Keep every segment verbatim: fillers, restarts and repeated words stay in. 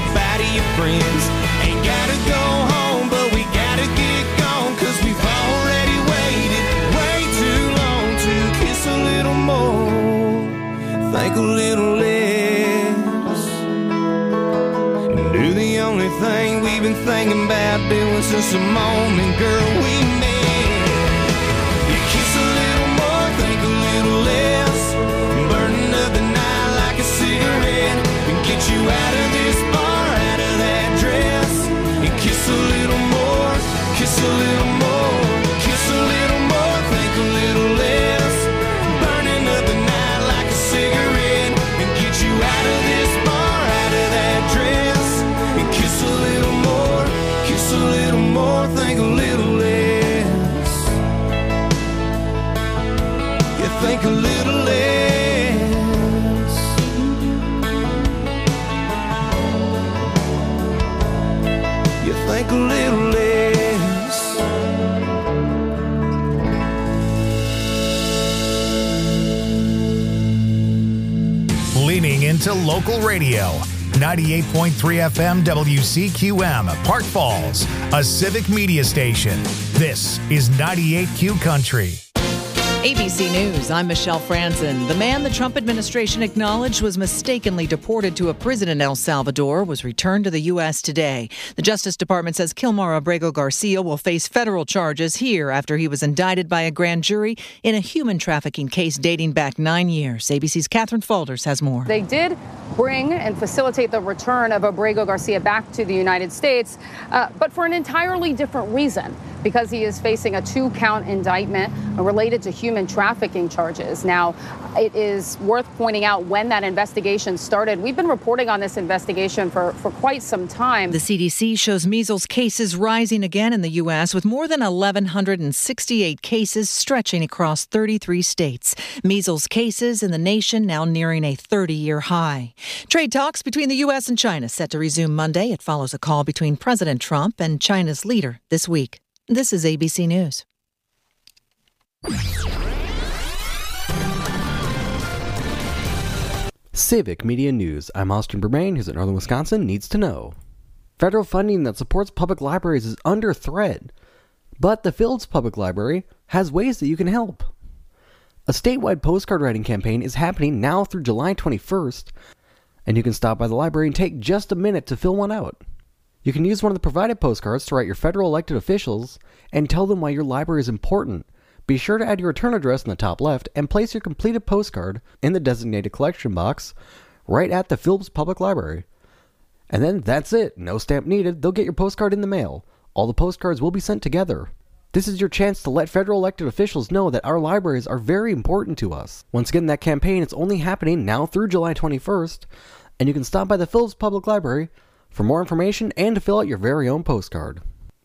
goodbye to your friends. Ain't gotta go home, but we gotta get gone, 'cause we've already waited way too long to kiss a little more, think a little less, and do the only thing we've been thinking about doing since the moment, girl, we met. You kiss a little more, think a little less, burning up the night like a cigarette, and get you out of this bar, out of that dress. You kiss a little more, kiss a little more, kiss a little more, think a little less, burning up the night like a cigarette, and get you out of this bar, out of that dress. And kiss a little more, kiss a little more, think a little less. You think a little less. You think a little less. Leaning into local radio. ninety-eight point three F M W C Q M, Park Falls, a civic media station. This is ninety-eight Q Country. A B C News, I'm Michelle Franzen. The man the Trump administration acknowledged was mistakenly deported to a prison in El Salvador was returned to the U S today. The Justice Department says Kilmar Abrego Garcia will face federal charges here after he was indicted by a grand jury in a human trafficking case dating back nine years. A B C's Catherine Falders has more. They did bring and facilitate the return of Abrego Garcia back to the United States, uh, but for an entirely different reason, because he is facing a two-count indictment related to human trafficking charges. Now, it is worth pointing out when that investigation started. We've been reporting on this investigation for, for quite some time. The C D C shows measles cases rising again in the U S with more than one thousand one hundred sixty-eight cases stretching across thirty-three states. Measles cases in the nation now nearing a thirty-year high. Trade talks between the U S and China set to resume Monday. It follows a call between President Trump and China's leader this week. This is A B C News. Civic Media News. I'm Austin Bermain, who's at Northern Wisconsin Needs to Know. Federal funding that supports public libraries is under threat, but the Phillips Public Library has ways that you can help. A statewide postcard writing campaign is happening now through July twenty-first, and you can stop by the library and take just a minute to fill one out. You can use one of the provided postcards to write your federal elected officials and tell them why your library is important. Be sure to add your return address in the top left and place your completed postcard in the designated collection box right at the Phillips Public Library. And then that's it. No stamp needed. They'll get your postcard in the mail. All the postcards will be sent together. This is your chance to let federal elected officials know that our libraries are very important to us. Once again, that campaign is only happening now through July twenty-first, and you can stop by the Phillips Public Library for more information and to fill out your very own postcard.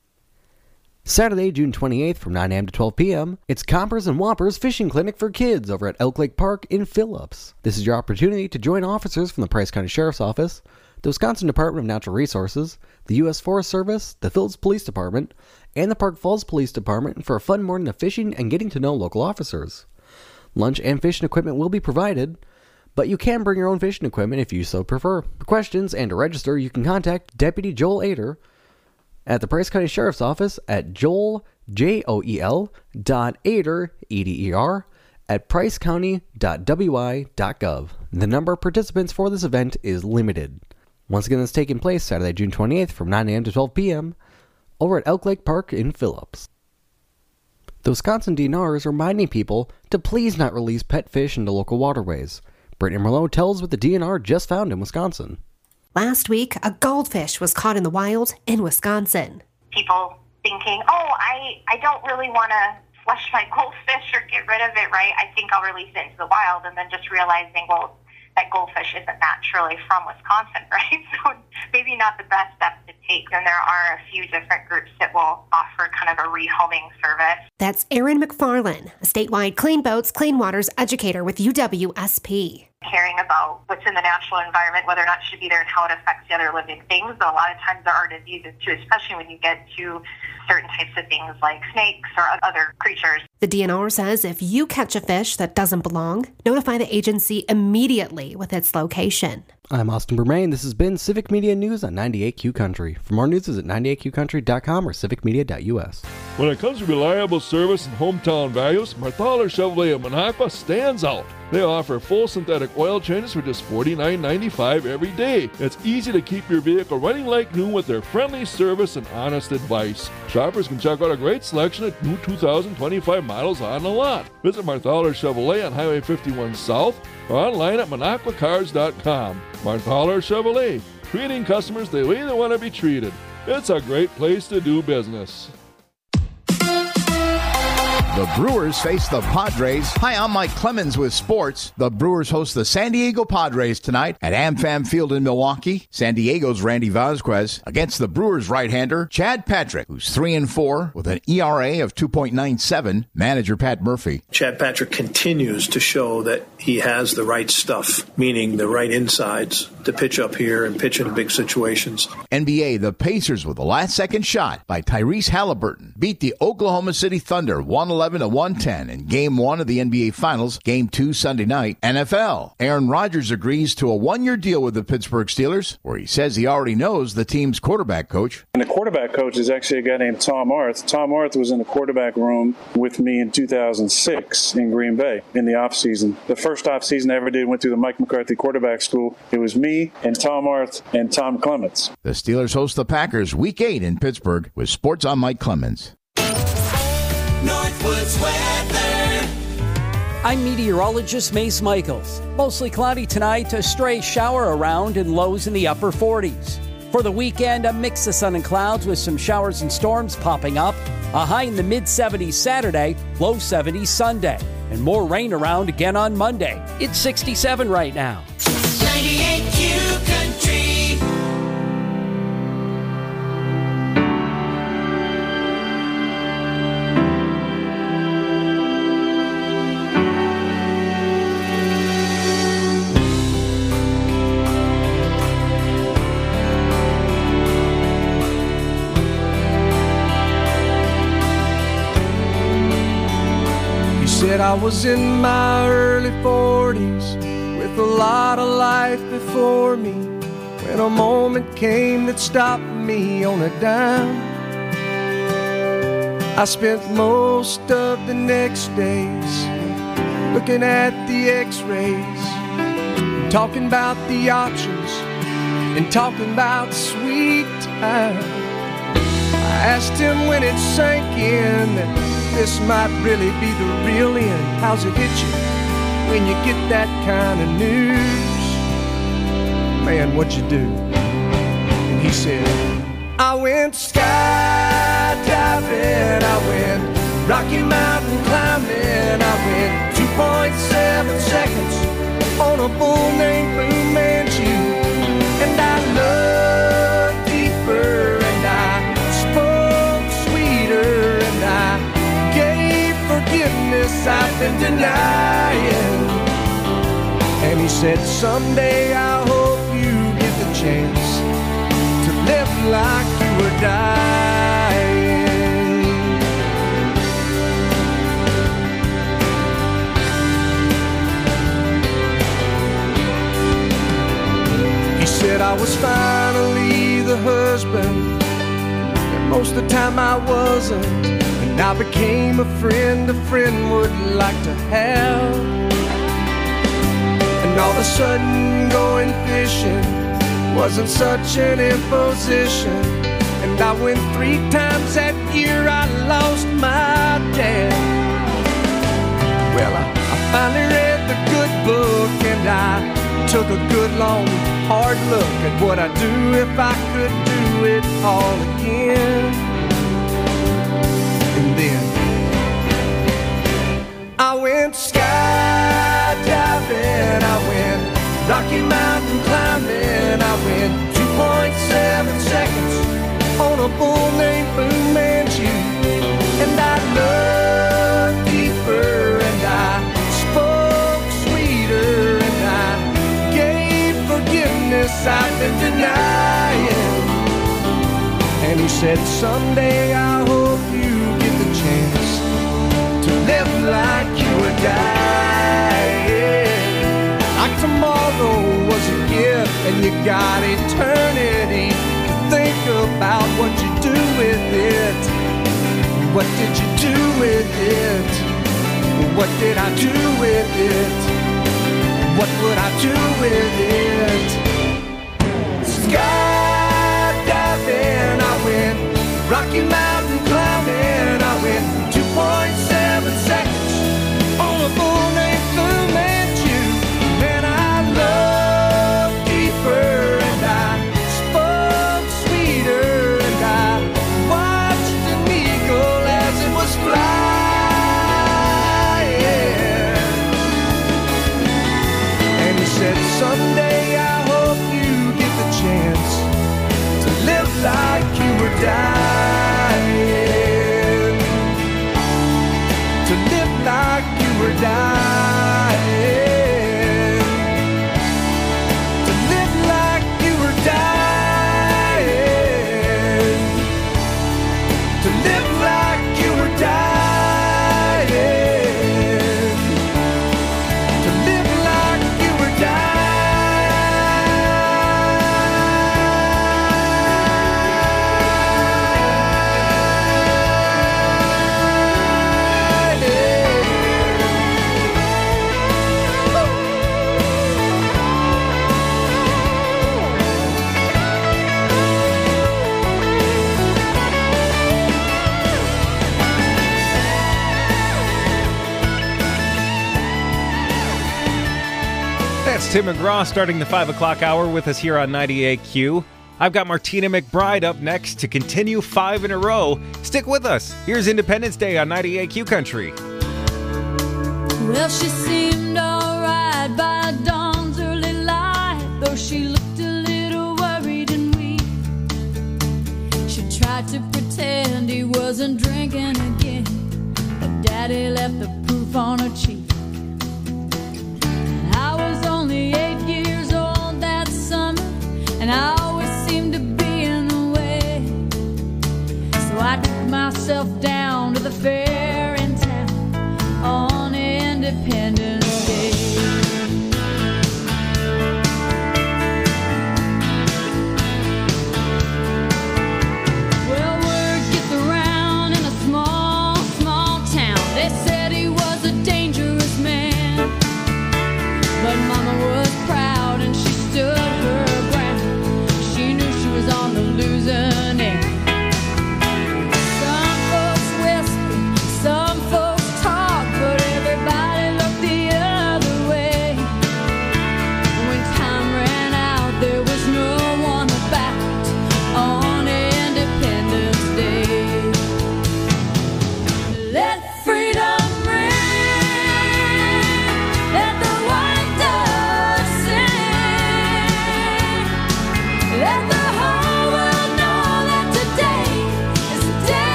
Saturday, June twenty-eighth from nine a.m. to twelve p.m., it's Coppers and Whoppers Fishing Clinic for Kids over at Elk Lake Park in Phillips. This is your opportunity to join officers from the Price County Sheriff's Office, the Wisconsin Department of Natural Resources, the U S Forest Service, the Phillips Police Department, and the Park Falls Police Department for a fun morning of fishing and getting to know local officers. Lunch and fishing equipment will be provided, but you can bring your own fishing equipment if you so prefer. For questions and to register, you can contact Deputy Joel Ader at the Price County Sheriff's Office at Joel, J O E L, dot Ader, E D E R, at price county dot w i dot gov. The number of participants for this event is limited. Once again, it's taking place Saturday, June twenty-eighth from nine a.m. to twelve p.m. over at Elk Lake Park in Phillips. The Wisconsin D N R is reminding people to please not release pet fish into local waterways. Brittany Merlot tells what the D N R just found in Wisconsin. Last week, a goldfish was caught in the wild in Wisconsin. People thinking, oh, I, I don't really want to flush my goldfish or get rid of it, right? I think I'll release it into the wild, and then just realizing, well, that goldfish isn't naturally from Wisconsin, right? So maybe not the best step to take. And there are a few different groups that will offer kind of a rehoming service. That's Erin McFarlane, a statewide Clean Boats, Clean Waters educator with U W S P. Caring about what's in the natural environment, whether or not it should be there, and how it affects the other living things. But a lot of times there are diseases too, especially when you get to certain types of things like snakes or other creatures. The D N R says if you catch a fish that doesn't belong, notify the agency immediately with its location. I'm Austin Bermain. This has been Civic Media News on ninety-eight Q Country. For more news, visit ninety-eight q country dot com or civic media dot u s. When it comes to reliable service and hometown values, Marthaler Chevrolet of Minocqua stands out. They offer full synthetic oil changes for just forty-nine ninety-five every day. It's easy to keep your vehicle running like new with their friendly service and honest advice. Shoppers can check out a great selection of new two thousand twenty-five models on the lot. Visit Marthaler Chevrolet on Highway fifty-one South or online at minocqua cars dot com. Marthaler Chevrolet, treating customers the way they want to be treated. It's a great place to do business. The Brewers face the Padres. Hi, I'm Mike Clemens with sports. The Brewers host the San Diego Padres tonight at AmFam Field in Milwaukee. San Diego's Randy Vasquez against the Brewers right-hander Chad Patrick, who's three and four with an E R A of two point nine seven. Manager Pat Murphy. Chad Patrick continues to show that he has the right stuff, meaning the right insides to pitch up here and pitch in big situations. N B A, the Pacers with a last-second shot by Tyrese Halliburton beat the Oklahoma City Thunder one eleven to one ten in Game one of the N B A Finals, Game two Sunday night. N F L, Aaron Rodgers agrees to a one-year deal with the Pittsburgh Steelers, where he says he already knows the team's quarterback coach. And the quarterback coach is actually a guy named Tom Arth. Tom Arth was in the quarterback room with me in two thousand six in Green Bay in the offseason. The first offseason I ever did went through the Mike McCarthy quarterback school. It was me and Tom Arth and Tom Clements. The Steelers host the Packers Week eight in Pittsburgh with Sports on Mike Clemens. Northwoods weather. I'm meteorologist Mace Michaels. Mostly cloudy tonight, a stray shower around and lows in the upper forties. For the weekend, a mix of sun and clouds with some showers and storms popping up. A high in the mid seventies Saturday, low seventies Sunday. And more rain around again on Monday. It's sixty-seven right now. ninety-eight Q Country. Said I was in my early forties with a lot of life before me, when a moment came that stopped me on a dime. I spent most of the next days looking at the x-rays, talking about the options and talking about sweet time. I asked him when it sank in that this might really be the real end. How's it hit you when you get that kind of news? Man, what'd you do? And he said, I went skydiving, I went Rocky Mountain climbing, I went two point seven seconds on a bull named Blue Manchu. And I looked deeper and I spoke sweeter and I forgiveness I've been denying. And he said, someday I hope you get the chance to live like you were dying. He said I was finally the husband that most of the time I wasn't. I became a friend a friend would like to have. And all of a sudden going fishing wasn't such an imposition. And I went three times that year, I lost my dad. Well, I, I finally read the good book and I took a good long hard look at what I'd do if I could do it all again. And then I went skydiving, I went Rocky Mountain climbing, I went two point seven seconds on a bull named Blue Manchu. And I looked deeper and I spoke sweeter and I gave forgiveness I've been denying. And he said, someday I hope you chance to live like you were dying. Like tomorrow was a gift and you got eternity to think about what you do with it. What did you do with it? What did I do with it? What would I do with it? Skydiving, I went Rocky Mountain climbing, I went two point seven seconds on a bull named Fu Manchu. Man, I loved deeper and I spoke sweeter and I watched an eagle as it was flying. And he said, someday I hope you get the chance to live like you were dying, to live like you were dying, to live like you were dying, to live like you were dying, to live like you were dying. That's Tim McGraw starting the five o'clock hour with us here on ninety-eight Q. I've got Martina McBride up next to continue five in a row. Stick with us. Here's Independence Day on ninety-eight Q Country. Well, she seemed alright by dawn's early light, though she looked a little worried and weak. She tried to pretend he wasn't drinking again, but Daddy left the proof on her cheek. I was only eight years old that summer, and I always seemed to be in the way. So I took myself down to the fair in town on Independence Day. Well, word gets around in a small, small town. They said he was a dangerous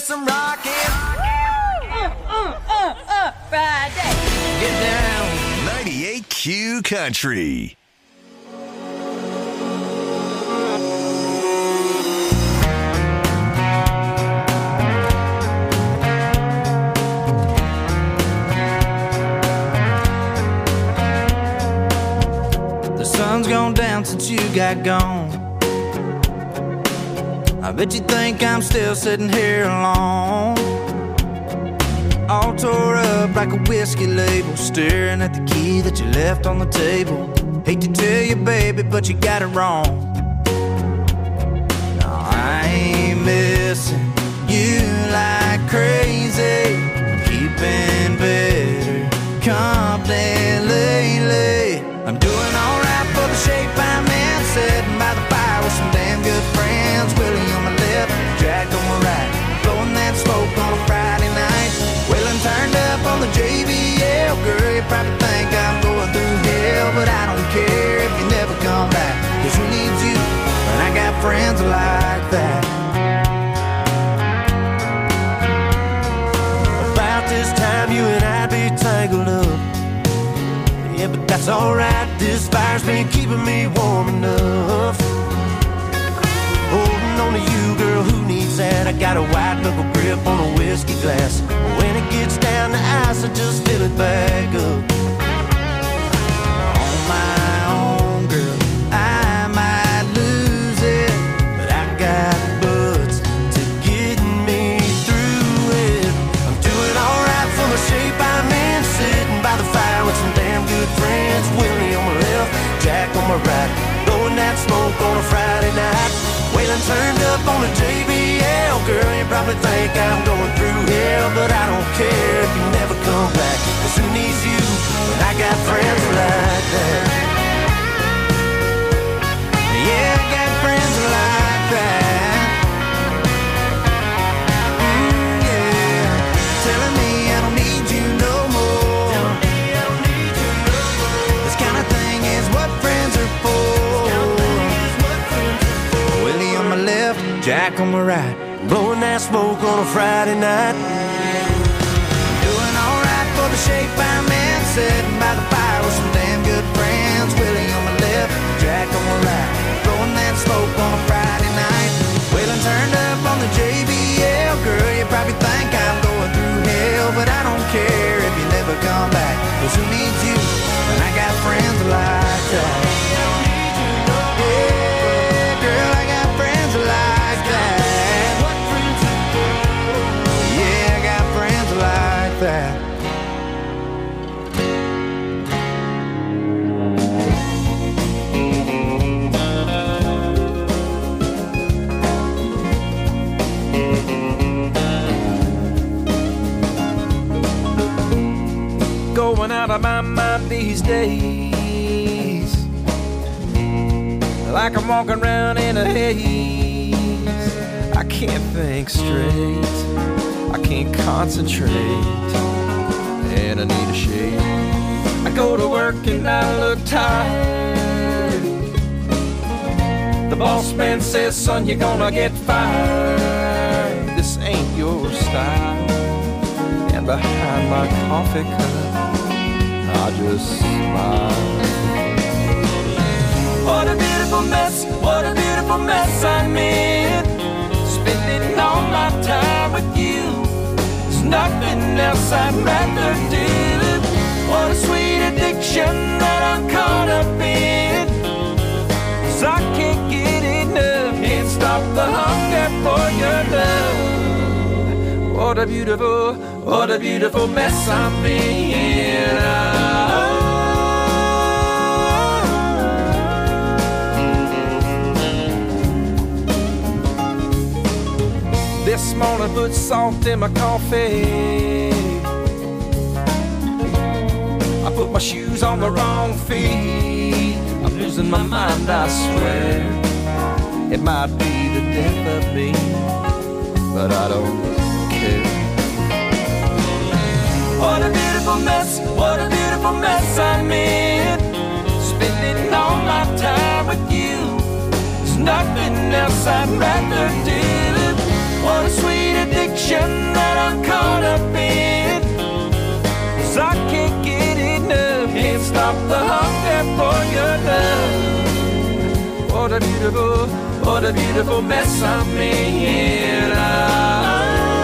some rockin'. Uh, uh, uh, uh, Friday. Get down. ninety-eight Q Country. The sun's gone down since you got gone. I bet you think I'm still sitting here alone, all tore up like a whiskey label, staring at the key that you left on the table. Hate to tell you, baby, but you got it wrong. No, I ain't missing you like crazy. I'm keeping better company lately. I'm doing alright for the shape I'm in, sitting by the fire with some damn good friends. Willie on my left, Jack on my right, blowing that smoke on a Friday night. Wailing turned up on the J B L. Girl, you probably think I'm going through hell, but I don't care if you never come back, cause who needs you when I got friends like that? About this time you and I'd be tangled up. Yeah, but that's alright, this fire's been keeping me warm enough. Holding on to you, girl, who needs that? I got a white knuckle grip on a whiskey glass. When it gets down to ice, I just fill it back up. On my own, girl, I might lose it, but I got buds to get me through it. I'm doing alright for the shape I'm in, sitting by the fire with some damn good friends. Willie on my left, Jack on my right, blowing that smoke on a Friday night. Wailing turned up on the J B L. Girl, you probably think I'm going through hell, but I don't care if you never come back, cause who needs you when I got friends like that? Yeah, I got friends like that. Mm, yeah, telling me I don't need you no more. Telling me I don't need you no more. This kind of thing is what friends are for. Willie on my left, Jack on my right, blowing that smoke on a Friday night. Doing alright for the shape I'm in, sitting by the fire with some damn good friends. Willie on my left, Jack on my right, blowing that smoke on a Friday night. Wailing turned up on the J B L. Girl, you probably think I'm going through hell, but I don't care if you never come back, cause who needs you when I got friends like that? Yeah, girl, I got friends like that. Yeah, I got friends like that. Going out of my mind these days, like I'm walking around in a haze. I can't think straight, I can't concentrate, and I need a shave. I go to work and I look tired. The boss man says, son, you're gonna get fired. This ain't your style. And behind my coffee cup, I just smile. What a beautiful mess, what a beautiful mess I'm in. Spending all my time with you, there's nothing else I'd rather do. What a sweet addiction that I'm caught up in, 'cause I can't get enough, can't stop the hunger for your love. What a beautiful, what a beautiful mess I'm in. Oh. This morning put salt in my coffee, I put my shoes on the wrong feet. I'm losing my mind, I swear. It might be the death of me, but I don't care. What a beautiful mess, what a beautiful mess I'm in. Spending all my time with you, there's nothing else I'd rather do. What a sweet addiction addiction that I'm caught up in. 'Cause I can't get enough, can't stop the hunger for your love. What a beautiful, what a beautiful mess I'm in. Ah.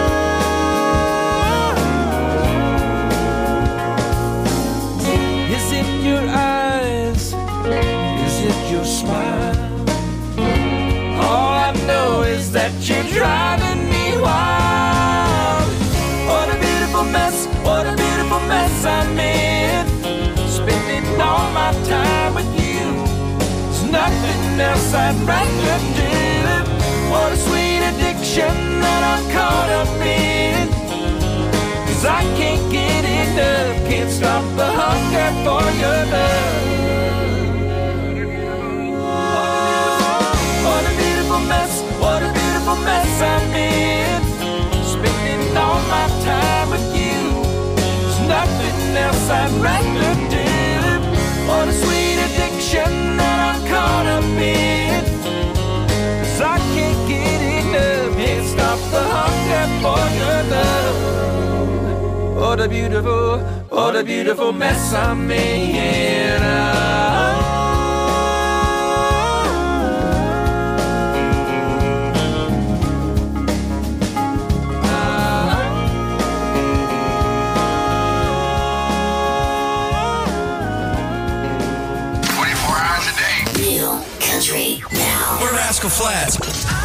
Is it your eyes? Is it your smile? All I know is that you're driving me wild. What a beautiful mess, what a beautiful mess I'm in. Spending all my time with you. There's nothing else I'd rather do. What a sweet addiction that I'm caught up in. 'Cause I can't get enough, can't stop the hunger for your love. What a beautiful mess, what a beautiful mess I'm in. Spending all my time with you. There's nothing else I'd rather do. What a sweet addiction that I'm caught up in. 'Cause I can't get enough, can't stop the hunger for your love. What a beautiful, what a beautiful mess I'm in. Ah. twenty-four hours a day. Real country now. We're Rascal Flatts.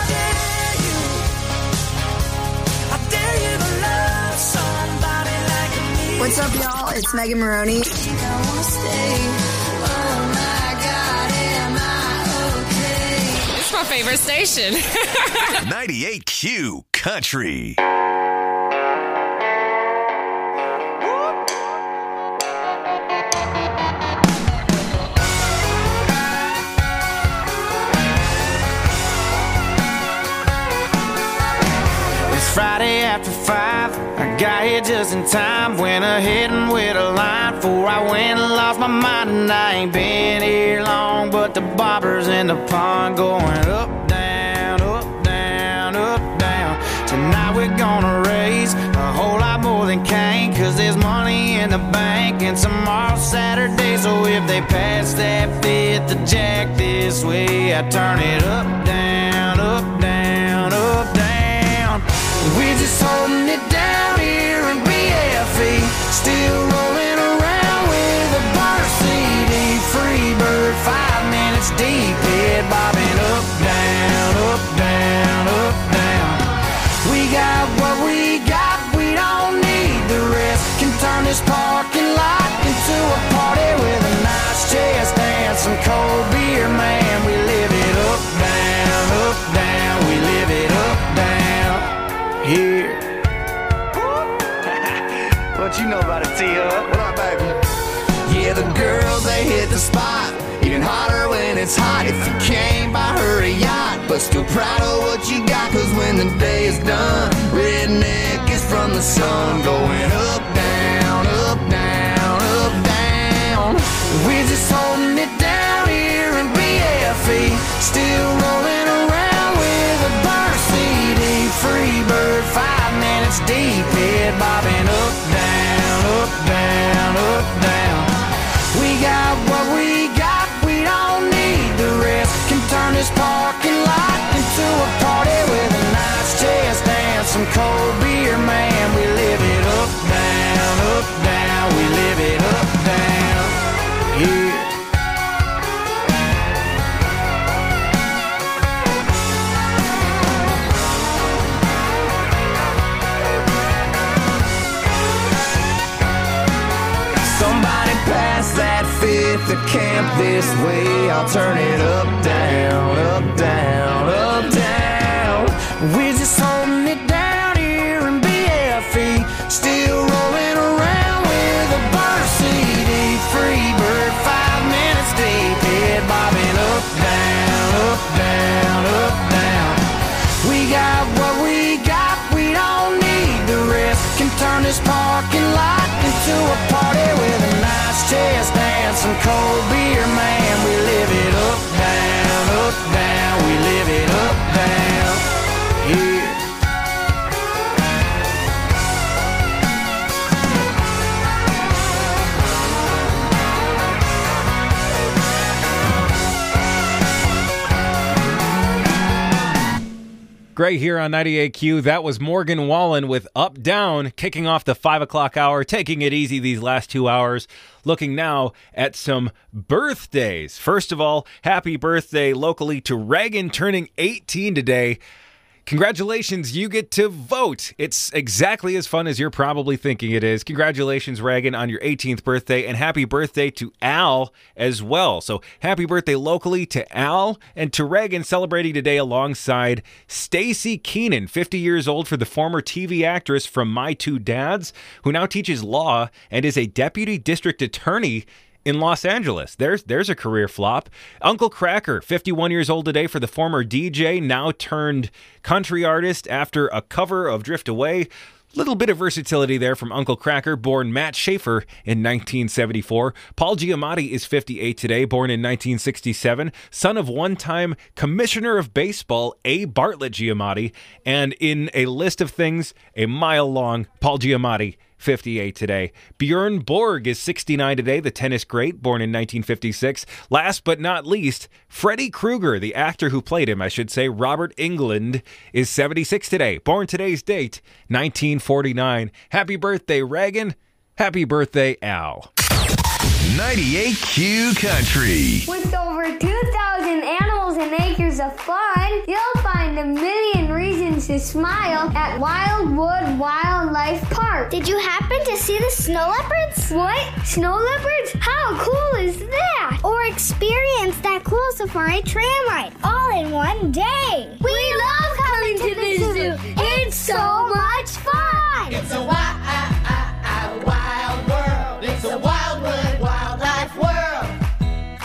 What's up, y'all? It's Megan Maroney. It's my favorite station. ninety-eight Q Country. It's Friday after five. I got here just in time. Went ahead and with a line before I went and lost my mind. And I ain't been here long, but the bobbers in the pond going up, down, up, down, up, down. Tonight we're gonna raise a whole lot more than Cain, 'cause there's money in the bank and tomorrow's Saturday. So if they pass that fifth of Jack this way, I turn it up, down, up, down, up, down. We're just holding it down here in B F E, still rolling around with a burner C D. Free bird, five minutes deep, head bobbing up, down, up, down, up, down. We got what we got, we don't need the rest. Can turn this parking lot into a party with a nice chest and some cold beer, man. We live it up, down, up, down. We live it up, down here. What you know about it, T-Up? What up, baby? Yeah, the girls, they hit the spot. Even hotter when it's hot. If you came by her a yacht, but still proud of what you got. 'Cause when the day is done, redneck is from the sun. Going up, down, up, down, up, down. We're just holding it down here in B F E, still rolling around with a burner C D. Free bird, five minutes deep, head bobbing up, down, up, down, up, down. We got what we got, we don't need the rest. Can turn this parking lot into a party with a nice chest and some cold beer, man. We live it up, down, up, down. We live it up, down here. Somebody pass that fifth of camp this way. I'll turn it up, down, up, down, up, down. We're just holding it down here in B F E, still rolling around with a burner C D. Free bird, five minutes deep, head bobbing up, down, up, down, up, down. We got what we got, we don't need the rest. Can turn this parking lot into a party with a nice chest and some cold beer, man. We live it up, down, up, down. We live it up, down here. Gray here on ninety-eight Q. That was Morgan Wallen with Up Down, kicking off the five o'clock hour, taking it easy these last two hours. Looking now at some birthdays. First of all, happy birthday locally to Reagan, turning eighteen today. Congratulations, you get to vote. It's exactly as fun as you're probably thinking it is. Congratulations, Reagan, on your eighteenth birthday, and happy birthday to Al as well. So happy birthday locally to Al and to Reagan, celebrating today alongside Stacy Keenan, fifty years old, for the former T V actress from My Two Dads, who now teaches law and is a deputy district attorney in Los Angeles. There's there's a career flop. Uncle Kracker, fifty-one years old today, for the former D J, now turned country artist after a cover of Drift Away. Little bit of versatility there from Uncle Kracker, born Matt Schaefer in nineteen seventy-four. Paul Giamatti is fifty-eight today, born in nineteen sixty-seven, son of one-time Commissioner of Baseball A. Bartlett Giamatti. And in a list of things, a mile long, Paul Giamatti, fifty-eight today. Bjorn Borg is sixty-nine today, the tennis great, born in nineteen fifty-six. Last but not least, Freddy Krueger, the actor who played him, I should say, Robert Englund, is seventy-six today, born today's date, nineteen forty-nine. Happy birthday, Reagan. Happy birthday, Al. ninety-eight Q Country. With over two thousand animals and acres of fun, you'll find a million reasons to smile at Wildwood Wildlife Park. Did you happen to see the snow leopards? What? Snow leopards? How cool is that? Or experience that cool safari tram ride all in one day. We, we love coming to the zoo. zoo. It's so much fun. It's a wild, wild world. It's a Wildwood Wildlife world.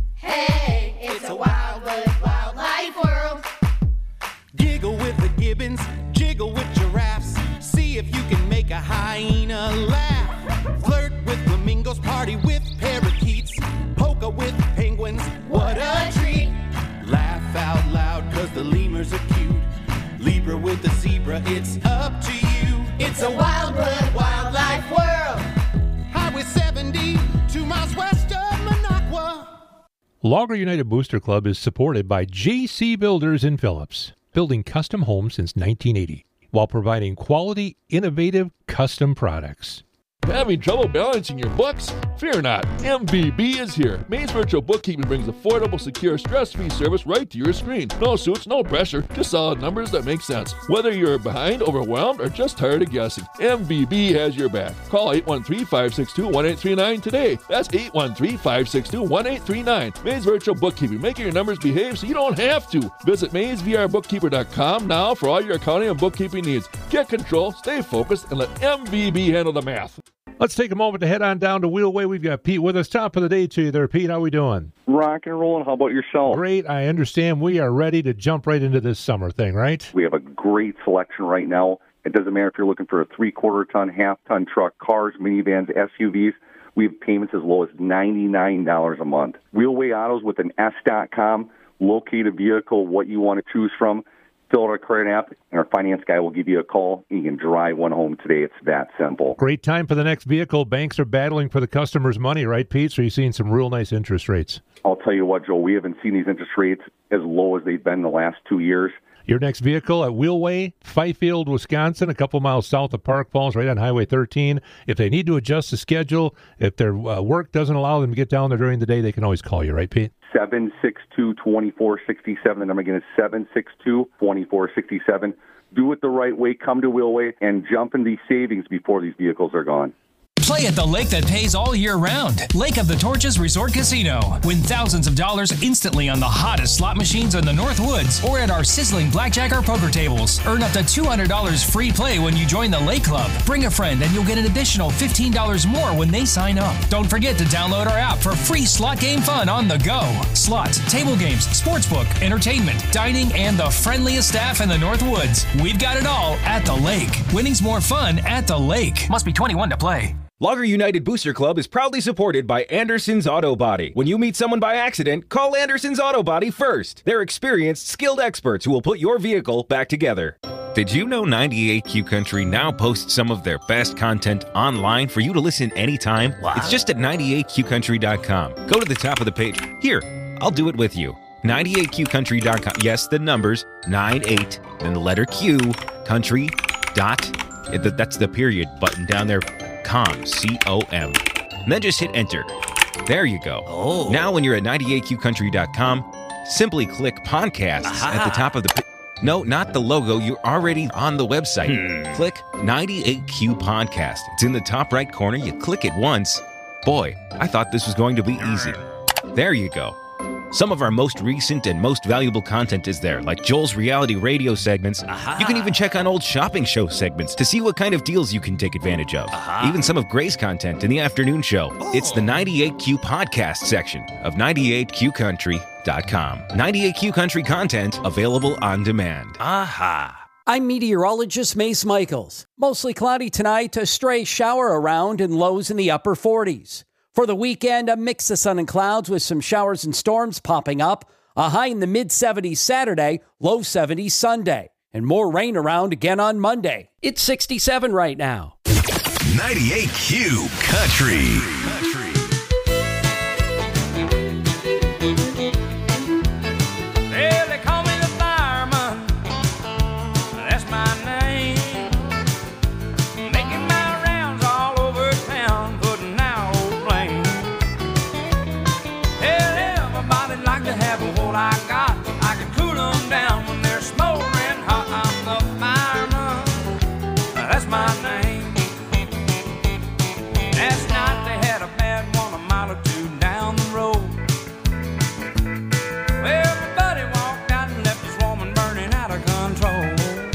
Hey, it's a Wildwood Wildlife world. Giggle with the gibbons, jiggle with giraffes. See if you can make a hyena laugh. Flirt with flamingos, party with parakeets. Polka with penguins, what a treat. Laugh out loud, cause the lemurs are cute. Libra with the zebra, it's up to you. It's a Wildwood Wildlife world. Highway seventy, two miles west of Minocqua. Logger United Booster Club is supported by J C Builders in Phillips, building custom homes since nineteen eighty, while providing quality, innovative, custom products. Having trouble balancing your books? Fear not. M V B is here. Maine's Virtual Bookkeeping brings affordable, secure, stress-free service right to your screen. No suits, no pressure, just solid numbers that make sense. Whether you're behind, overwhelmed, or just tired of guessing, M V B has your back. Call eight one three, five six two, one eight three nine today. That's eight one three, five six two, one eight three nine. Maine's Virtual Bookkeeping, making your numbers behave so you don't have to. Visit mains v r bookkeeper dot com now for all your accounting and bookkeeping needs. Get control, stay focused, and let M V B handle the math. Let's take a moment to head on down to Wheelway. We've got Pete with us. Top of the day to you there, Pete. How we doing? Rock and rolling. How about yourself? Great. I understand we are ready to jump right into this summer thing, right? We have a great selection right now. It doesn't matter if you're looking for a three-quarter ton, half-ton truck, cars, minivans, S U Vs. We have payments as low as ninety-nine dollars a month. Wheelway Autos with an S dot com. Locate a vehicle, what you want to choose from. Fill out our credit app, and our finance guy will give you a call, and you can drive one home today. It's that simple. Great time for the next vehicle. Banks are battling for the customer's money, right, Pete? So you're seeing some real nice interest rates. I'll tell you what, Joe, we haven't seen these interest rates as low as they've been the last two years. Your next vehicle at Wheelway, Fifield, Wisconsin, a couple miles south of Park Falls, right on Highway thirteen. If they need to adjust the schedule, if their uh, work doesn't allow them to get down there during the day, they can always call you, right, Pete? seven six two, two four six seven. The number again is seven six two, two four six seven. Do it the right way. Come to Wheelway and jump in these savings before these vehicles are gone. Play at the lake that pays all year round. Lake of the Torches Resort Casino. Win thousands of dollars instantly on the hottest slot machines in the North Woods or at our sizzling blackjack or poker tables. Earn up to two hundred dollars free play when you join the Lake Club. Bring a friend and you'll get an additional fifteen dollars more when they sign up. Don't forget to download our app for free slot game fun on the go. Slots, table games, sportsbook, entertainment, dining, and the friendliest staff in the North Woods. We've got it all at the lake. Winning's more fun at the lake. Must be twenty-one to play. Logger United Booster Club is proudly supported by Anderson's Auto Body. When you meet someone by accident, call Anderson's Auto Body first. They're experienced, skilled experts who will put your vehicle back together. Did you know ninety-eight Q Country now posts some of their best content online for you to listen anytime? Wow. It's just at ninety-eight Q country dot com. Go to the top of the page. Here, I'll do it with you. ninety-eight Q country dot com. Yes, the numbers, ninety-eight, then the letter Q, country dot, that's the period button down there, com, C O M. And then just hit enter. There you go. Oh. Now when you're at ninety-eight Q country dot com, simply click podcasts Aha. at the top of the... Pi- no, not the logo. You're already on the website. Hmm. Click ninety-eight Q Podcast. It's in the top right corner. You click it once. Boy, I thought this was going to be easy. There you go. Some of our most recent and most valuable content is there, like Joel's reality radio segments. Aha. You can even check on old shopping show segments to see what kind of deals you can take advantage of. Aha. Even some of Gray's content in the afternoon show. Oh. It's the ninety-eight Q podcast section of ninety-eight Q country dot com. ninety-eight Q Country content available on demand. Aha. I'm meteorologist Mace Michaels. Mostly cloudy tonight, a stray shower around and lows in the upper forties. For the weekend, a mix of sun and clouds with some showers and storms popping up. A high in the mid-seventies Saturday, low seventies Sunday. And more rain around again on Monday. It's sixty-seven right now. ninety-eight Q Country. Well, they call me the fireman. That's my name. Making my rounds all over town, putting out old flames. Hell, everybody like to have what I got. I can cool them down when they're smoldering hot. I'm the fireman. That's my name. Last night they had a bad one a mile or two down the road. Well, my buddy walked out and left his woman burning out of control.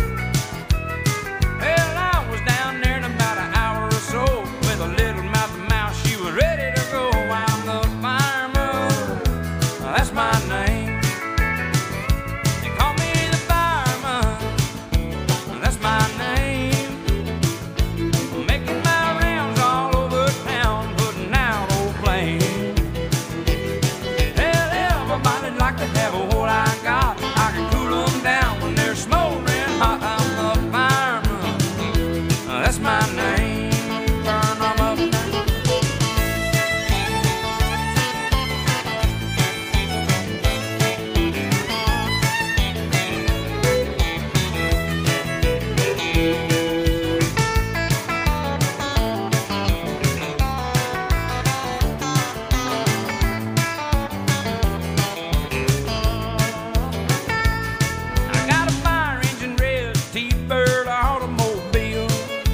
Well, I was down there in about an hour or so with a little mouth to mouth. She was ready to go. I'm the fireman. That's my name. They call me the fireman. That's my name. Making my rounds all over town, putting out old flames. Hell, everybody like to have what I got. I can cool them down when they're smoldering hot. I'm the fireman. That's my name. Burn them up now. I got a fire engine red T-Bird automobile.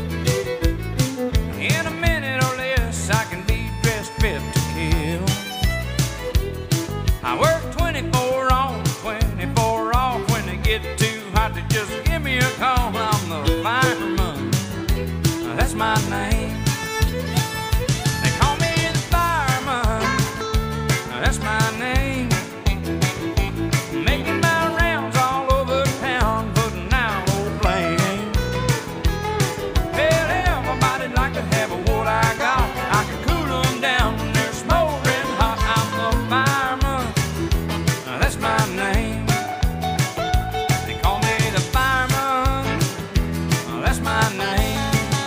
In a minute or less, I can be dressed fit to kill. I work twenty-four on, twenty-four off. When they get too hot, they just give me a call. I'm the fireman. That's my name. They call me the fireman. That's my name. Making my rounds all over town, putting out old flames. Hell, everybody like to have what I got. I can cool them down when they're smoldering hot. I'm the fireman. That's my name. They call me the fireman. That's my name.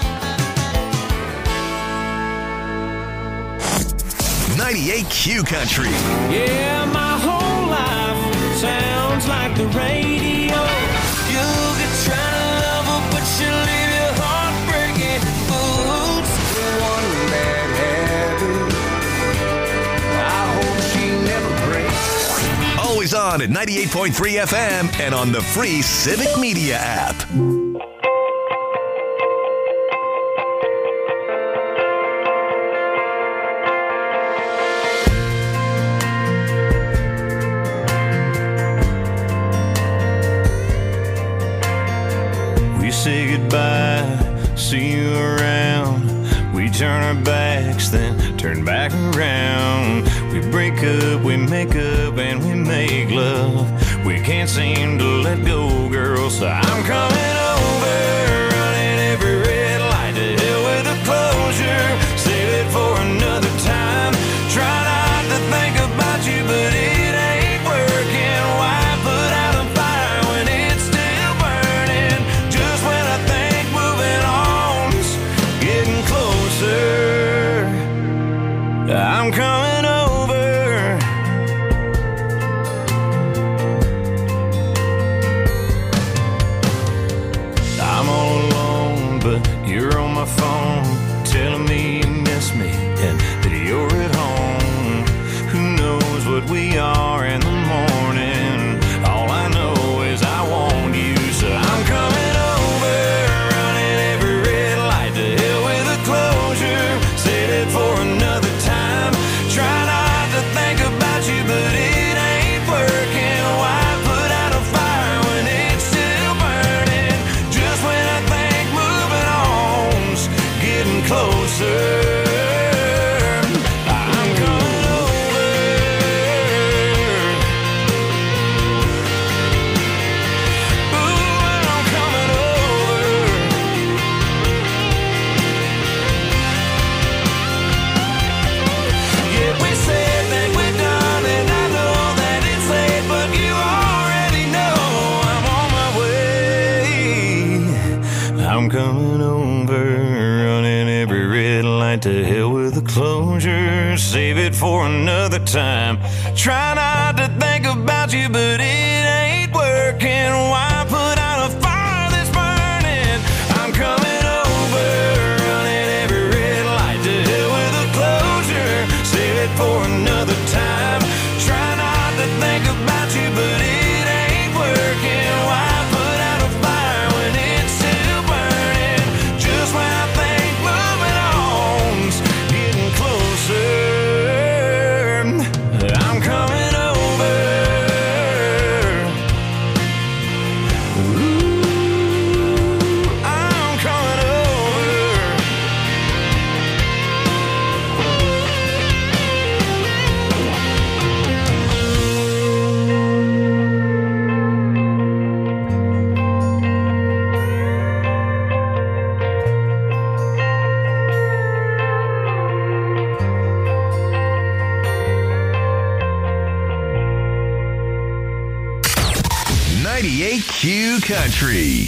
ninety-eight Q Country. Yeah, my whole life sounds like the radio. You could try to love her, but she'll leave your heart breaking. Oops, one bad habit. I hope she never breaks. Always on at ninety-eight point three F M and on the free Civic Media app. We say goodbye, see you around. We turn our backs, then turn back around. We break up, we make up, and we make love. We can't seem to let go, girl, so I'm coming over, running every red light. To hell with the closure, save it for another time. Try not to think about you, but it ain't working. Why put out a fire when it's still burning? Just when I think moving on's getting closer, I'm coming over. what we are in the morning. All I know is I want you, so I'm coming over, running every red light to hell with a closure. Said it for another time. Try not to think about you, but it ain't working. Why put out a fire when it's still burning? Just when I think moving on's getting closer. I'm coming over, running every red light to hell with a closure. Save it for another time. Try not to think about you, but it ain't working. Why put out a fire that's burning? I'm coming over, running every red light to hell with a closure. Save it for another time. Try not to think about you, but it ain't working. Why put out a fire when it's still burning? Just when I think moving on's getting closer. I'm coming over. Ooh, I'm coming over. ninety-eight Q Country.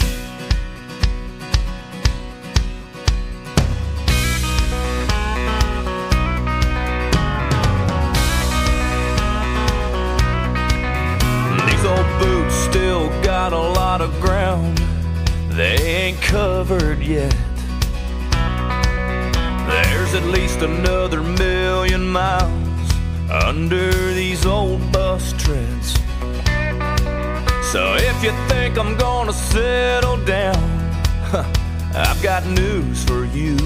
These old boots still got a lot of ground they ain't covered yet. There's at least another million miles under these old bus treads. So if you think I'm gonna settle down, I've got news for you.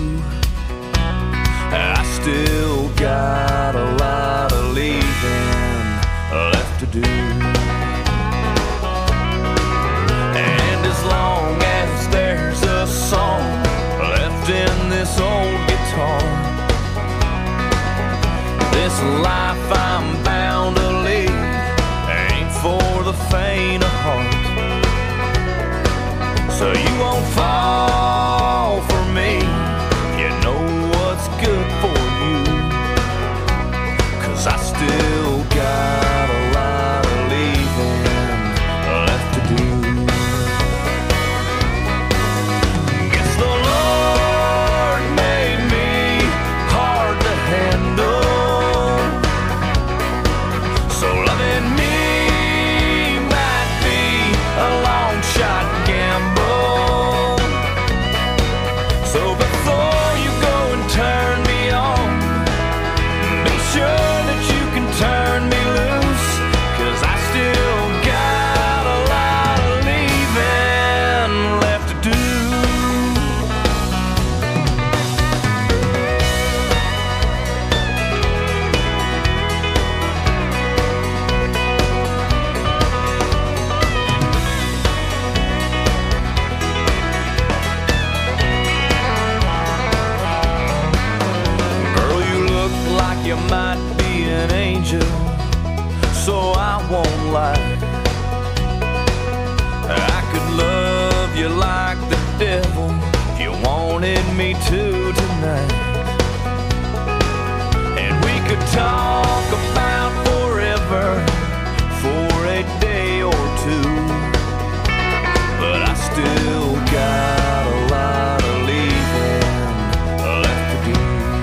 I still got a lot of leaving left to do. And as long as there's a song left in this old guitar, this life I'm bound to lead ain't for the faint of heart. So you won't fall for me, you know what's good for you. 'Cause I still got a lot of leaving left to do. Guess the Lord made me hard to handle, so loving me might be a long shot gamble. So before you go and turn me on, be sure that you can turn me loose. 'Cause I still got a lot of leaving left to do. Girl, you look like you might be an angel, so I won't lie. I could love you like the devil if you wanted me to tonight. And we could talk about forever for a day or two. But I still got a lot of leaving left to do.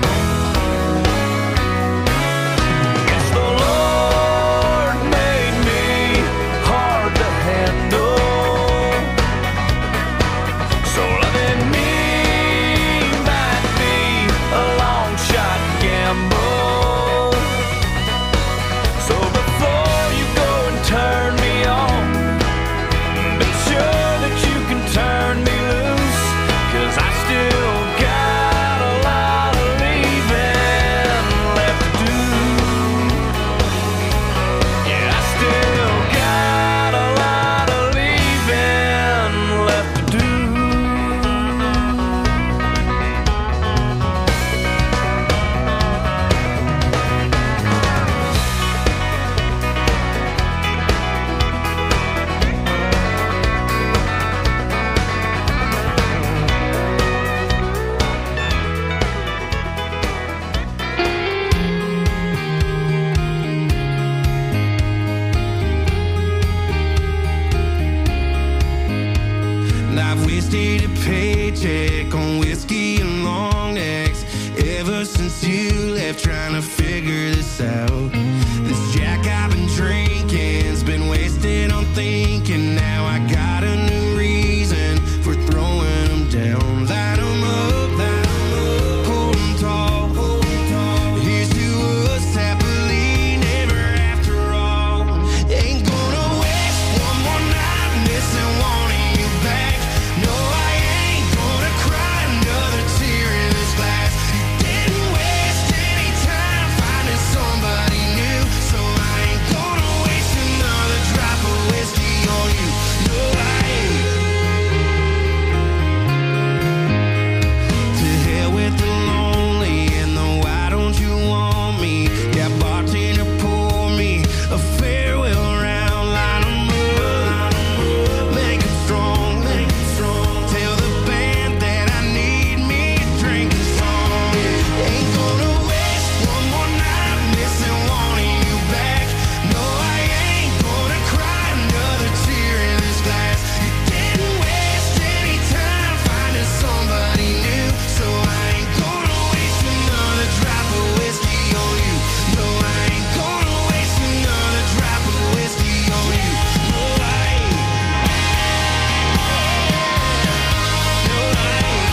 Guess the Lord made me hard to handle, so loving me might be a long shot gamble. wasted a paycheck on whiskey and long necks. Ever since you left, trying to figure this out. This Jack I've been drinking's been wasted on thinking. Now I got a new reason for throwing them down. Light 'em up, light 'em up, hold 'em tall, hold 'em tall. Here's to us happily never after all. Ain't gonna waste one more night missing wanting you back. No, I ain't gonna cry another tear in this glass. Didn't waste any time finding somebody new, so I ain't gonna waste another drop of whiskey on you. No, I ain't. To hell with the lonely and the why don't you want me? Yeah, bartender, pour me a farewell round. Line 'em up, make 'em strong, make 'em strong. Tell the band that I need me a drinking song. Ain't gonna waste one more night missing wanting you back. No, I ain't gonna cry another tear in this glass. You didn't waste any time finding somebody new, so I ain't gonna waste another drop of whiskey on you. No, I ain't gonna waste another drop of whiskey on you. No, I ain't. No, I ain't.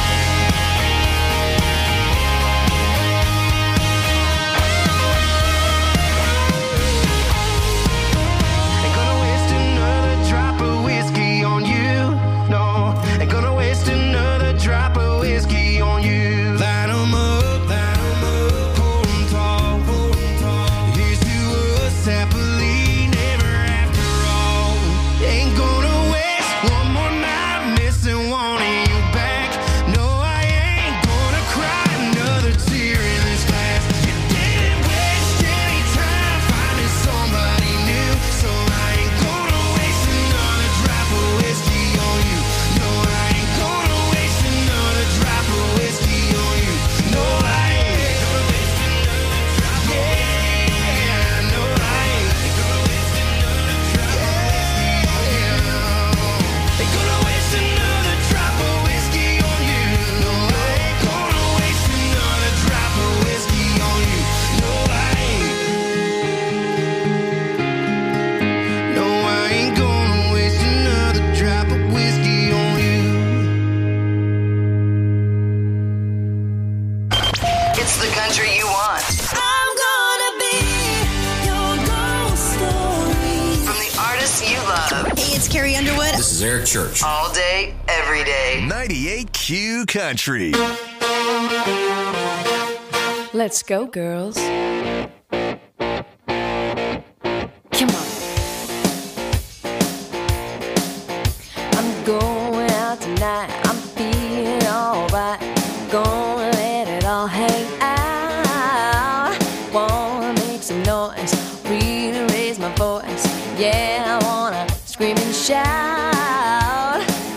Ain't gonna waste another drop of whiskey on you. No, ain't gonna waste another drop of whiskey on you. Light 'em up, light 'em up, hold 'em tall, hold 'em tall. Here's to us happily never after all. Ain't gonna waste one more night missing wanting you back. No, I ain't gonna cry another tear in this glass. You didn't waste any time finding somebody new, so I ain't gonna waste another drop of whiskey on you. No, I ain't gonna waste another drop of whiskey on you. No, I ain't gonna waste another drop of whiskey. Yeah, no, I ain't gonna waste another drop of whiskey on you. Ain't gonna waste another drop of whiskey on you. No, I ain't gonna waste another drop of whiskey on you. No, I ain't. No, I ain't gonna waste another drop of whiskey on you. It's the country you want. I'm gonna be your ghost story. From the artists you love. Hey, it's Carrie Underwood. This is Eric Church. All day, every day. ninety-eight Q Country. Let's go, girls. Come on. I'm going out tonight. I'm feeling alright. Gonna let it all hang out. Wanna make some noise. Really raise my voice. Yeah, I wanna scream and shout.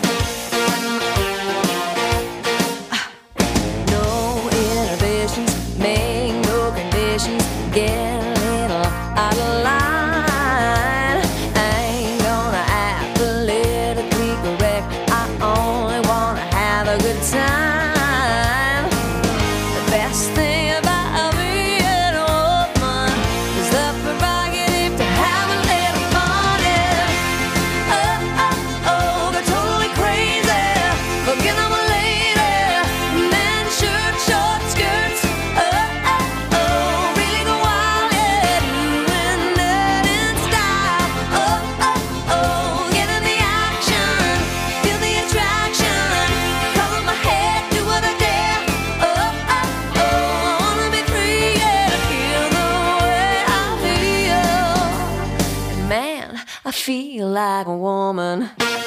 No inhibitions, make no conditions. Get a little out of line. I ain't gonna act politically correct. I only wanna have a good time. The best thing about being a woman is the prerogative to have a little fun. Yeah. Oh, oh, oh, they're totally crazy. Forget I'm a lady. Men, shirt, short skirts. Oh, oh, oh, really go wild. Yeah, doing that in style. Oh, oh, oh, get in the action. Feel the attraction. Cover my head, do what I dare. Oh, oh, oh, I wanna be free. Yeah, to feel the way I feel. And man, I feel like a woman.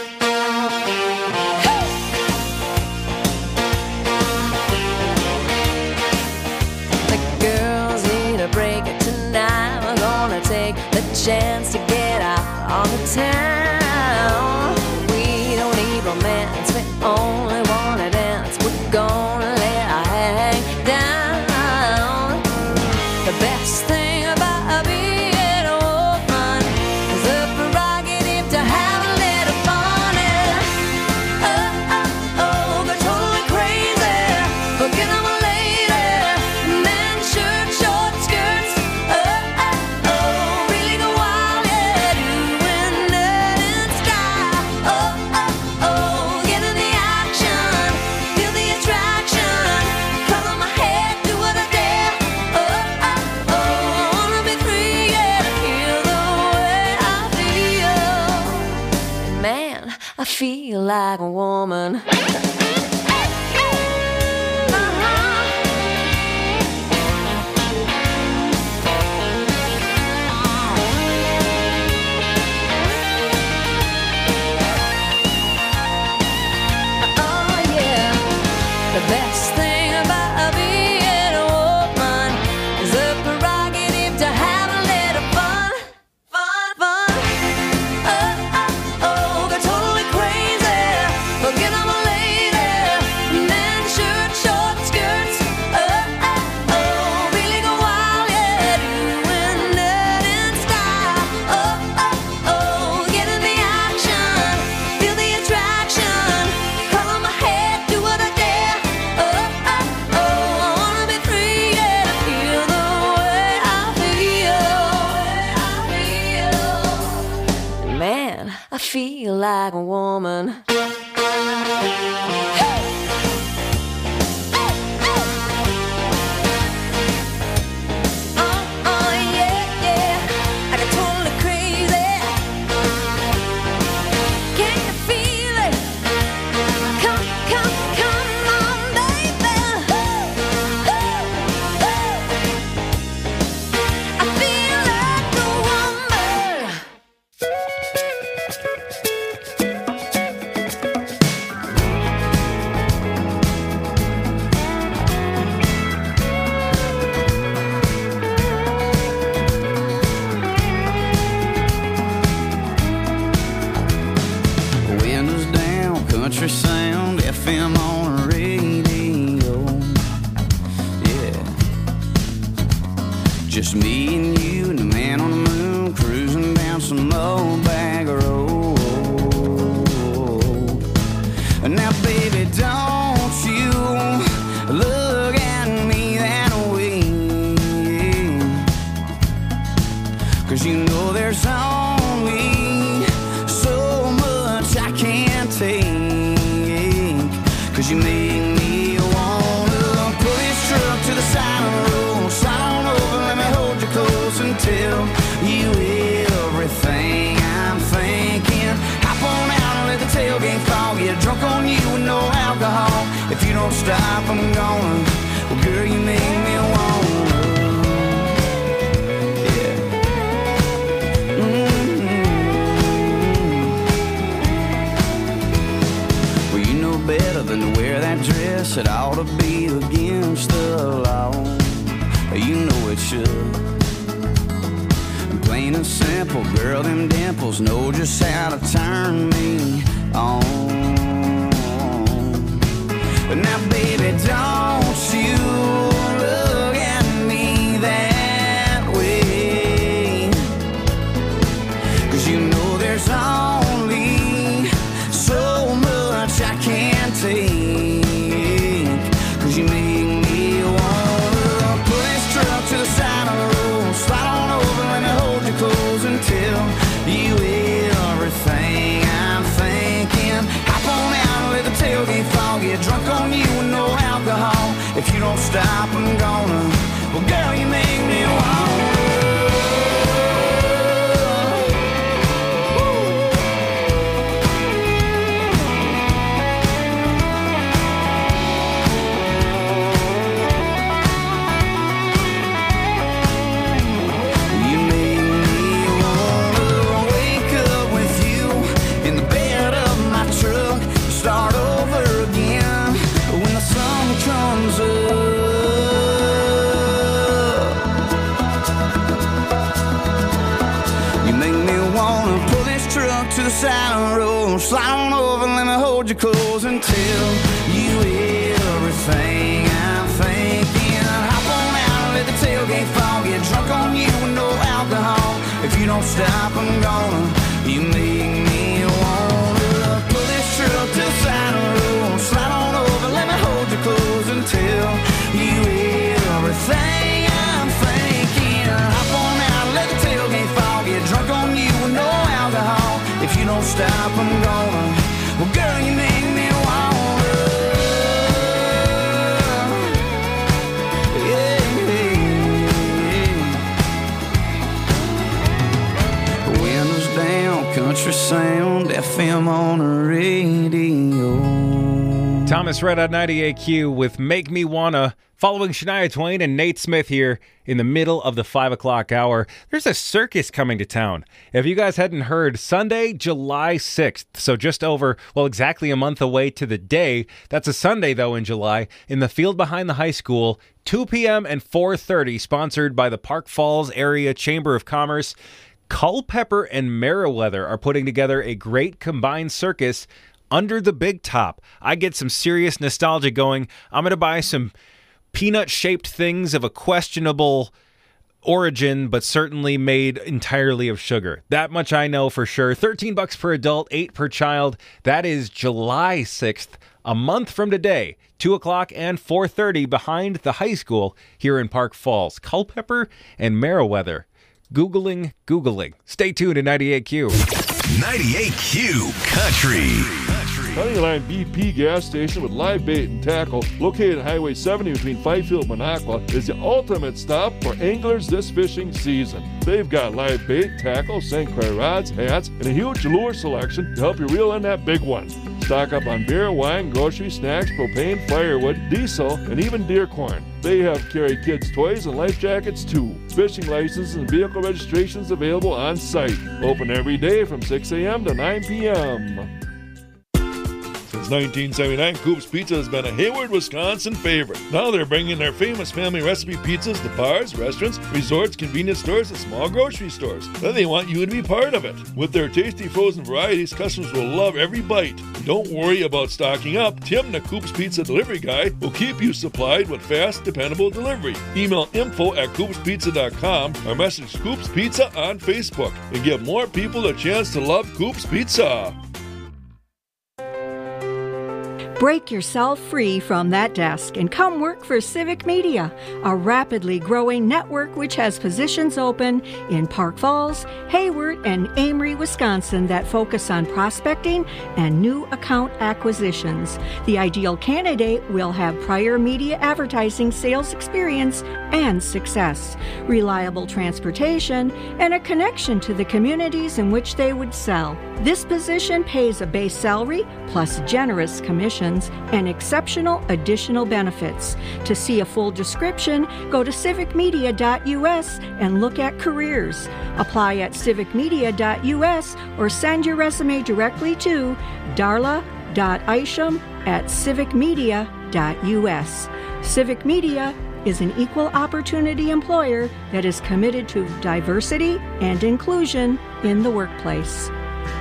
The girls need a break tonight. We're gonna take the chance to get out on the town. We don't need romance, we only wanna dance. We're gonna let our hair hang down. The best thing about being a woman is the prerogative to have a little fun. Yeah. Oh, oh, feel like a woman. The best thing about being a woman is the prerogative to have a little fun, fun, fun. Oh, oh, oh, they're totally crazy. Forget I'm a lady. Men, shirt, short skirts. Oh, oh, oh, feeling a while, yeah, doing it in style. Oh, oh, oh, get in the action, feel the attraction. Color my head, do what I dare. Man, I feel like a woman. Country sound, F M on the radio. Yeah, just me and you and the man on the moon cruising down some old bag road. Now, baby, don't you look at me that way, 'cause you know there's only so much I can't take. 'Cause you make me wanna pull this truck to the side of the road, slide on over, let me hold you close and tell you everything I'm thinking. Hop on out and let the tailgate fall, get drunk on you with no alcohol. If you don't stop, I'm gonna. Well, girl, you make me wanna. Yeah. Mm-hmm. Well, you know better than to wear that dress. It ought to be against the law. You know it should. And plain and simple, girl, them dimples know just how to turn me on. But now, baby, don't you look at me that way, 'cause you know there's only so much I can't take. 'Cause you make me wanna pull this truck to the side of the road, slide on over, let me hold you close and tell you everything I'm thinking. Hop on out and let the tailgate fall, get drunk on you with no alcohol. If you don't stop, I'm gonna. Well, girl, you make me wanna. Start over again when the sun comes up. You make me wanna pull this truck to the side of the road, slide on over, let me hold you close and tell you everything I'm thinking. Hop on out and let the tailgate fall, get drunk on you with no alcohol. If you don't stop, I'm gonna. You make me wanna pull this truck to the side of the road, slide on over, let me hold you close and tell you everything I'm thinking. Hop on out, let the tailgate fall, get drunk on you with no alcohol. If you don't stop, I'm gonna. Well, girl, you make me wanna. Yeah, yeah. Windows down, country sound F M on the radio. Thomas Red on ninety-eight Q with Make Me Wanna, following Shania Twain and Nate Smith here in the middle of the five o'clock hour. There's a circus coming to town. If you guys hadn't heard, Sunday, July sixth, so just over, well, exactly a month away to the day. That's a Sunday, though, in July, in the field behind the high school, two p.m. and four thirty, sponsored by the Park Falls Area Chamber of Commerce. Culpeper and Meriwether are putting together a great combined circus under the big top. I get some serious nostalgia going. I'm going to buy some peanut-shaped things of a questionable origin, but certainly made entirely of sugar. That much I know for sure. thirteen bucks per adult, eight per child. That is July sixth, a month from today. two o'clock and four thirty behind the high school here in Park Falls. Culpeper and Meriwether. Googling, Googling. Stay tuned to ninety-eight Q. ninety-eight Q Country. Honeyline B P gas station with live bait and tackle, located on Highway seventy between Fifield and Minocqua, is the ultimate stop for anglers this fishing season. They've got live bait, tackle, Saint Croix rods, hats, and a huge lure selection to help you reel in that big one. Stock up on beer, wine, groceries, snacks, propane, firewood, diesel, and even deer corn. They have carry kids' toys and life jackets too. Fishing licenses and vehicle registrations available on site. Open every day from six a.m. to nine p.m. Since nineteen seventy-nine, Coop's Pizza has been a Hayward, Wisconsin favorite. Now they're bringing their famous family recipe pizzas to bars, restaurants, resorts, convenience stores, and small grocery stores. Then they want you to be part of it. With their tasty frozen varieties, customers will love every bite. Don't worry about stocking up. Tim, the Coop's Pizza delivery guy, will keep you supplied with fast, dependable delivery. Email info at coops pizza dot com or message Coop's Pizza on Facebook and give more people a chance to love Coop's Pizza. Break yourself free from that desk and come work for Civic Media, a rapidly growing network which has positions open in Park Falls, Hayward, and Amory, Wisconsin that focus on prospecting and new account acquisitions. The ideal candidate will have prior media advertising sales experience and success, reliable transportation, and a connection to the communities in which they would sell. This position pays a base salary plus generous commissions and exceptional additional benefits. To see a full description, go to civic media dot u s and look at careers. Apply at civic media dot u s or send your resume directly to darla dot isham at civic media dot u s. Civic Media is an equal opportunity employer that is committed to diversity and inclusion in the workplace.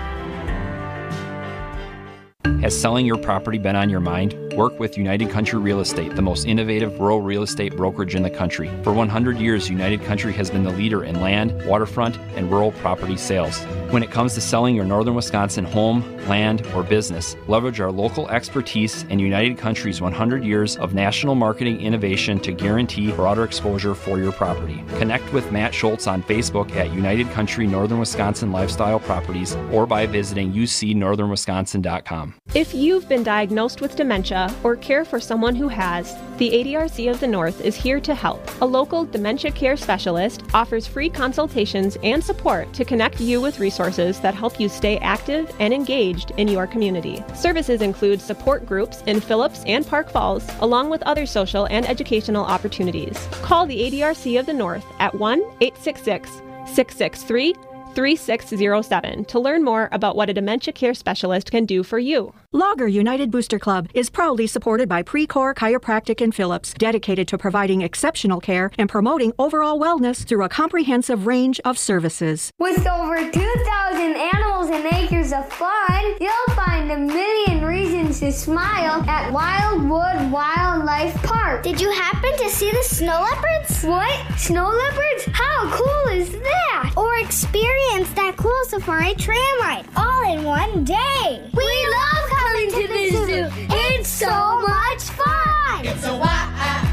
Has selling your property been on your mind? Work with United Country Real Estate, the most innovative rural real estate brokerage in the country. For one hundred years, United Country has been the leader in land, waterfront, and rural property sales. When it comes to selling your northern Wisconsin home, land, or business, leverage our local expertise and United Country's one hundred years of national marketing innovation to guarantee broader exposure for your property. Connect with Matt Schultz on Facebook at United Country Northern Wisconsin Lifestyle Properties or by visiting u c northern wisconsin dot com. If you've been diagnosed with dementia or care for someone who has, the A D R C of the North is here to help. A local dementia care specialist offers free consultations and support to connect you with resources that help you stay active and engaged in your community. Services include support groups in Phillips and Park Falls, along with other social and educational opportunities. Call the A D R C of the North at one eight six six, six six three, three six zero seven to learn more about what a dementia care specialist can do for you. Logger United Booster Club is proudly supported by Precor Chiropractic in Phillips, dedicated to providing exceptional care and promoting overall wellness through a comprehensive range of services. With over two thousand animals and acres of fun, you'll find a million reasons to smile at Wildwood Wildlife Park. Did you happen to see the snow leopards? What? Snow leopards? How cool is that? Or experience that cool safari tram ride all in one day. We, we love coming to the zoo. zoo. It's so much fun. It's a wild,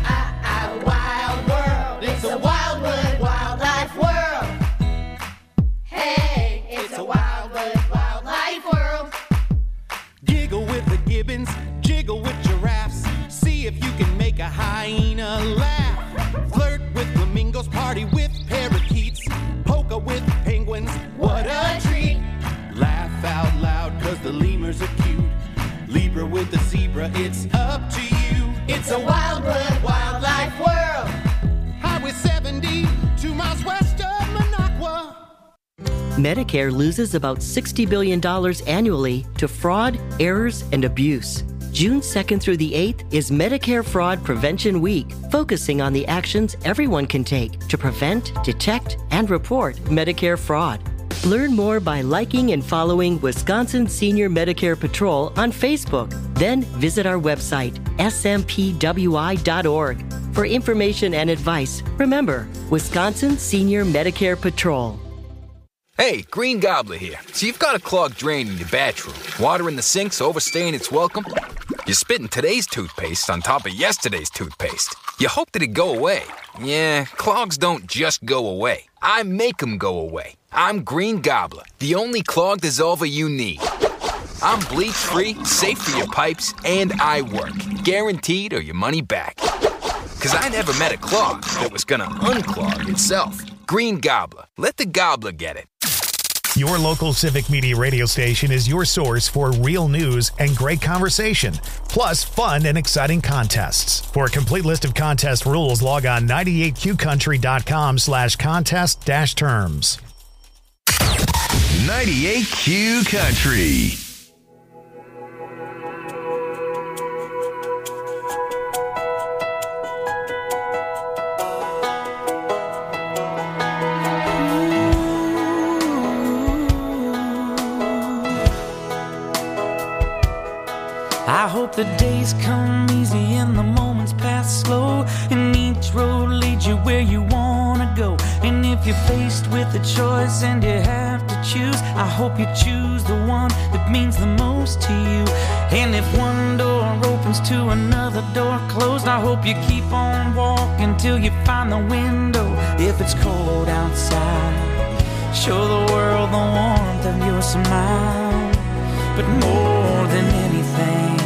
wild world. It's a Wildwood Wildlife world. Hey, it's a Wildwood Wildlife world. Giggle with the gibbons, jiggle with giraffes. See if you can make a hyena laugh. Flirt with flamingos, party with parakeets. Polka with penguins, what a treat. Sarah, it's up to you. It's a Wildwood Wildlife World. Highway seventy, two miles west of Minocqua. Medicare loses about sixty billion dollars annually to fraud, errors, and abuse. June second through the eighth is Medicare Fraud Prevention Week, focusing on the actions everyone can take to prevent, detect, and report Medicare fraud. Learn more by liking and following Wisconsin Senior Medicare Patrol on Facebook. Then visit our website, S M P W I dot org. For information and advice, remember, Wisconsin Senior Medicare Patrol. Hey, Green Gobbler here. So you've got a clogged drain in your bathroom. Water in the sink's overstaying its welcome. You're spitting today's toothpaste on top of yesterday's toothpaste. You hope that it go away. Yeah, clogs don't just go away. I make them go away. I'm Green Gobbler, the only clog dissolver you need. I'm bleach-free, safe for your pipes, and I work. Guaranteed or your money back. Because I never met a clog that was gonna unclog itself. Green Gobbler. Let the gobbler get it. Your local Civic Media radio station is your source for real news and great conversation, plus fun and exciting contests. For a complete list of contest rules, log on ninety-eight q country dot com slash contest dash terms. ninety-eight Q Country. I hope the days come easy and the moments pass slow, and each road leads you where you wanna go. And if you're faced with a choice and you have to choose, I hope you choose the one that means the most to you. And if one door opens to another door closed, I hope you keep on walking till you find the window. If it's cold outside, show the world the warmth of your smile. But more than anything,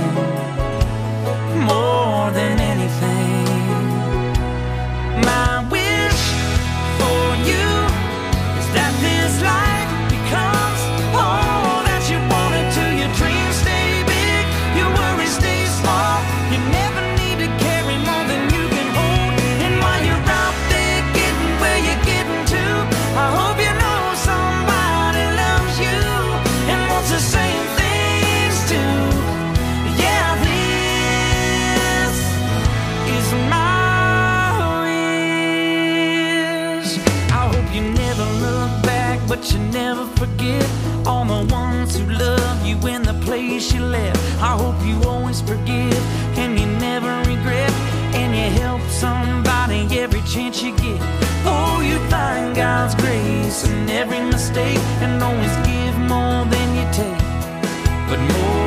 more than anything, my wish for you is that this life becomes all that you want it to. Your dreams stay big, your worries stay small. You never need to carry more than you can hold. And while you're out there getting where you're getting to, I hope you know somebody loves you and wants the same thing. But you never forget all the ones who love you in the place you left. I hope you always forgive and you never regret, and you help somebody every chance you get. Oh, you find God's grace in every mistake and always give more than you take. But more